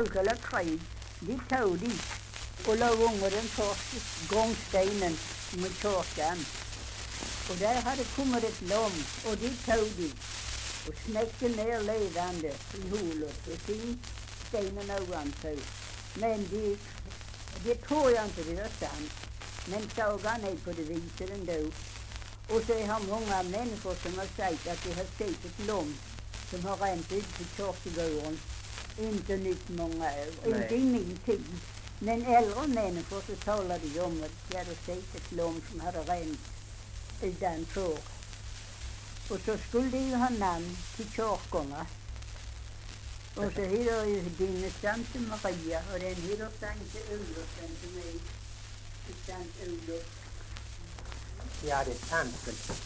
folk eller krig, de tog de och la under den första gångstenen mot kyrkan. Och där hade kommit ett lom och de tog de och snäckte ner levande i hålet och sin stenen ovanför. Men det tror jag inte det är sant. Men sagan är på det viset ändå. Och så har många människor som har sagt att de har sett ett lom som har ränt ut på kyrkogården. Inte nytt många år, inte i min tid. Men äldre människor så talade de om att de hade sett ett lom som hade ränt utanför. Och så skulle de ju ha namn till kyrkorna. Och så heter ju din Santa Maria och den heter Sankt Olof, den som är i Sankt Olof. Ja, det är sant.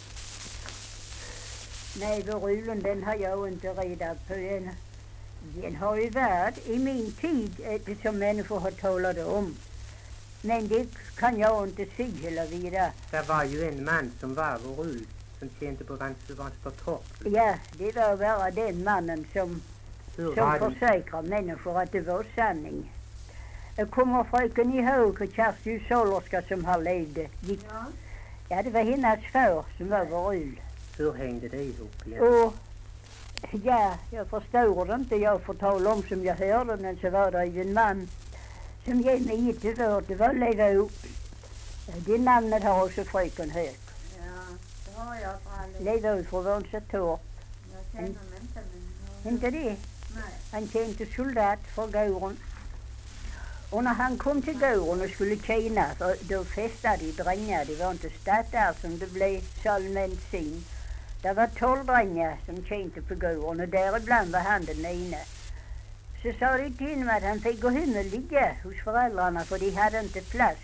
Nej, Verulen, den har jag inte reda på. Den har ju varit i min tid det som människor har talat om. Men det kan jag inte se hela vidare. Det var ju en man som var Verul som kände på Vanstorp. Ja, det var bara den mannen som försäkrar människor att det var sanning. Jag kommer fröken ihåg Kersti Solerska som har levt. Ja, det var hennes far som var Verul. Hur hängde det ihop igen? Och ja, jag förstår det inte. Jag får tala om som jag hörde, men så var det ju en man som gav mig ett ord. Det var Levå. Det namnet har också fröken hört. Ja, det har jag för aldrig. Levå från Vansatorp. Jag känner mig inte, men... Inte det? Nej. Han kände soldat för gården. Och när han kom till gården och skulle tjäna, då festade de drängar. Det var inte statt där som det blev allmänt sin. Det var 12 drängar som tjänade på gården och däribland var han den ena. Så sa de till honom att han fick gå hem och ligga hos föräldrarna för de hade inte plats.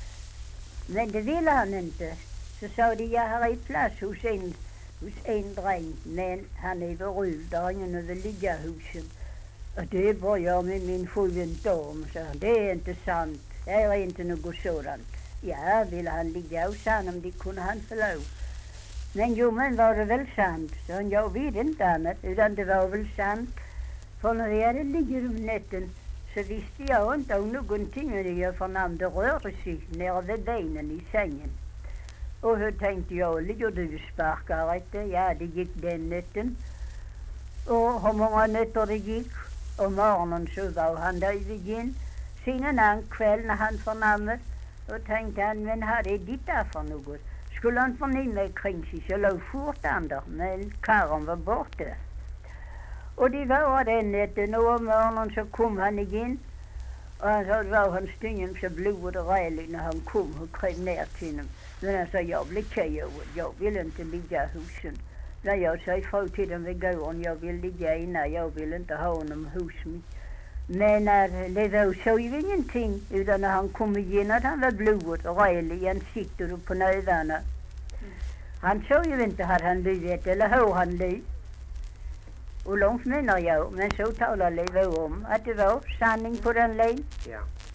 Men det ville han inte. Så sa de, jag har ett plats hos en dräng, men han är Verul, där är ingen vill ligga hos honom. Och det var jag med min dam, så det är inte sant. Det är inte något sådant. Ja, ville han ligga hos honom, det kunde han få lov. Men jo, men var det väl sant? Så jag vet inte annat, utan det var väl sant. För när jag hade ligger om natten så visste jag inte om någonting och jag förnam det rörde sig nere vid benen i sängen. Och så tänkte jag, ligger du och sparkar inte? Ja, det gick den natten. Och hur många nätter det gick. Och morgonen så var han där igen. Sen en annan kväll när han förnammet. Och tänkte han, men hade det där för något? Skulle han förnimma kring sig så låg skjortan där. Men karren var borta. Och det var den natten och om morgonen så kom han igen. Och han sa, det var hans styggen så blodet rälig när han kom och kröp ner till honom. Men han sa, jag blev tjejovet, jag vill inte ligga hos honom. När jag sa ifrån till dem vid gården, jag vill ligga innan, jag vill inte ha honom hos mig. Men det var så ju ingenting, utan när han kom igen att han var blodet rälig i ansiktet och på nävarna. Han såg ju inte att han lyvet eller hur han lyv. Och långt menar jag, men så talar Levå om att det var sanning på den län. Ja.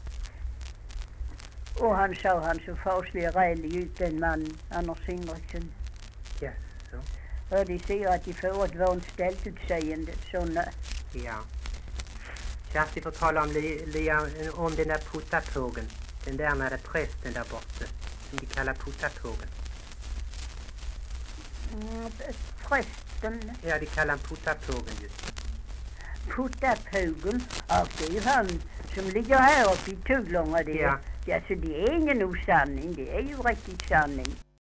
Och han sa han så faslig rälig ut den man, Anders Henriksen. Ja, så. Och de säger att de får ett vanställt utseende, sådana. Ja. Kersti får tala om den där puttapågen. Den där med prästen där borta, som de kallar puttapågen. Prästen? Ja, de kallar han puttapågen just. Puttapågen? Ja, det är ju han som ligger här uppe i Tuglånga. Ja. Ja, så det är ingen osanning, det är ju riktigt sanning.